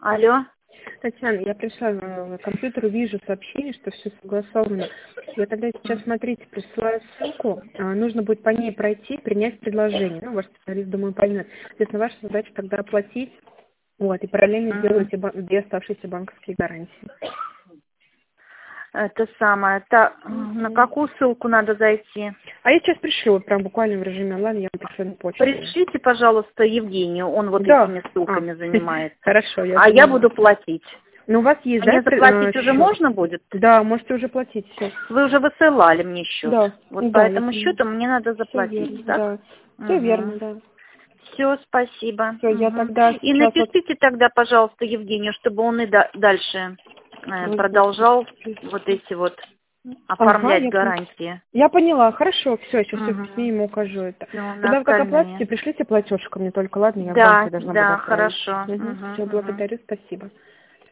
Алло. Татьяна, я пришла на компьютер, вижу сообщение, что все согласовано. Я тогда сейчас, смотрите, присылаю ссылку. Нужно будет по ней пройти, принять предложение. Ну, ваш специалист, думаю, поймет. Соответственно, ваша задача тогда оплатить, вот, и параллельно сделать две оставшиеся банковские гарантии. Это самое. На какую ссылку надо зайти? А я сейчас пришлю, прям буквально в режиме онлайн, я вам пришлю на почту. Пришлите, пожалуйста, Евгению, он вот Да. этими ссылками занимается. Хорошо. Я буду платить. Ну, у вас есть, Мне да? заплатить уже можно будет? Да, можете уже платить все. Вы уже высылали мне счет. Да. Вот Да, по этому счету мне надо заплатить, верно, так? да. Все верно, да. Все, спасибо. Все, я тогда И сейчас напишите тогда, пожалуйста, Евгению, чтобы он и дальше продолжал вот эти вот оформлять гарантии. Я поняла, хорошо, все, сейчас все с ним ему укажу это. Когда вы как оплатите, пришлите платежку мне только, ладно? Я в банке должна буду Да, хорошо. Все, благодарю, спасибо.